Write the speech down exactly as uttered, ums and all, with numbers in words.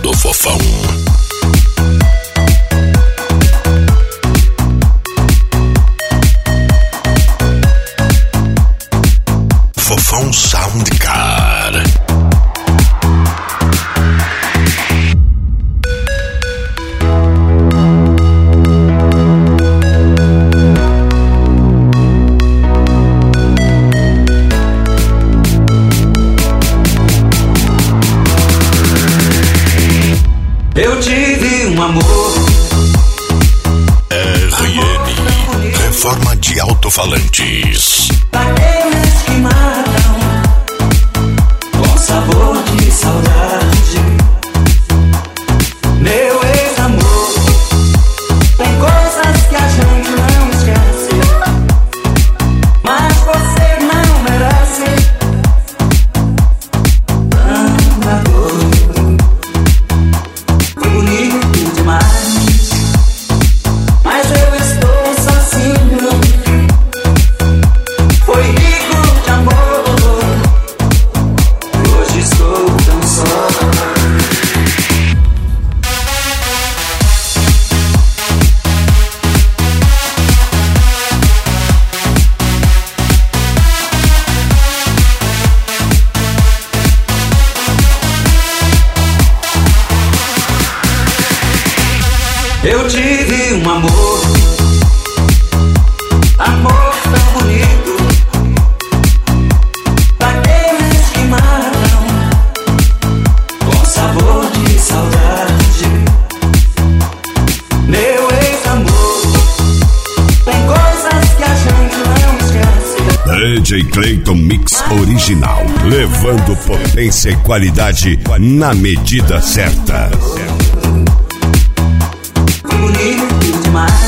do Fofão. Fofão Soundcar. Eu tive um amor. R N Reforma de Alto-Falantes. Daqueles que matam com sabor de saudade. Meu ex-amor, tem coisas que a gente não esquece, mas você não merece tanta dor. Foi bonito demais, mas eu estou sozinho. Foi rico de amor, hoje estou tão só. Eu tive um amor, amor tão bonito, daqueles que matam com sabor de saudade. Meu ex-amor, tem coisas que a gente não esquece. D J Clayton Mix Original, levando potência e qualidade na medida certa. Bonito demais.